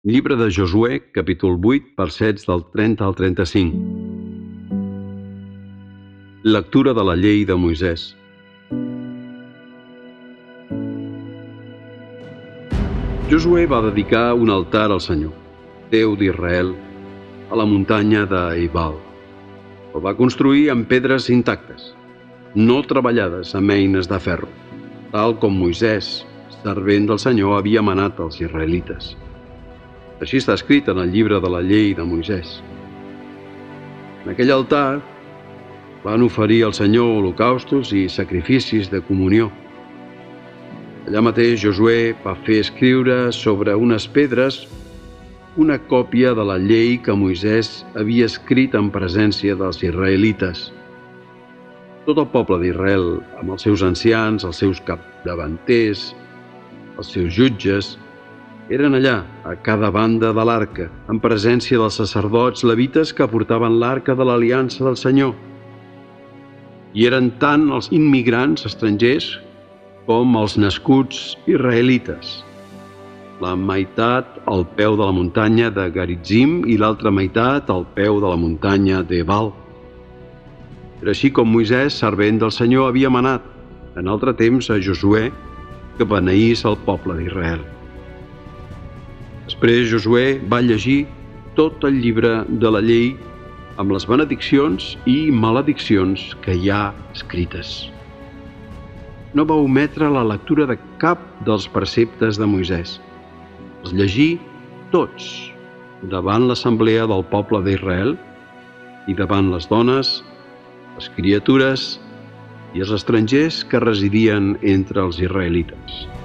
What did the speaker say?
Llibre de Josuè, capítol 8, versets del 30 al 35. Lectura de la llei de Moisès. Josuè va dedicar un altar al Senyor, Déu d'Israel, a la muntanya d'Ebal. El va construir amb pedres intactes, no treballades amb eines de ferro, tal com Moisès, servent del Senyor, havia manat als israelites. Així està escrit en el llibre de la llei de Moisès. En aquell altar van oferir al Senyor holocaustos i sacrificis de comunió. Allà mateix Josuè va fer escriure sobre unes pedres una còpia de la llei que Moisès havia escrit en presència dels israelites. Tot el poble d'Israel, amb els seus ancians, els seus capdavanters, els seus jutges, eren allà, a cada banda de l'arca, en presència dels sacerdots levites que portaven l'arca de l'aliança del Senyor. I eren tant els immigrants estrangers com els nascuts israelites. La meitat al peu de la muntanya de Garitzim i l'altra meitat al peu de la muntanya d'Ebal. Era així com Moisès, servent del Senyor, havia manat, en altre temps, a Josuè, que beneís el poble d'Israel. Després Josuè va llegir tot el llibre de la llei amb les benediccions i malediccions que hi ha escrites. No va ometre la lectura de cap dels preceptes de Moisès. Els llegí tots davant l'assemblea del poble d'Israel i davant les dones, les criatures i els estrangers que residien entre els israelites.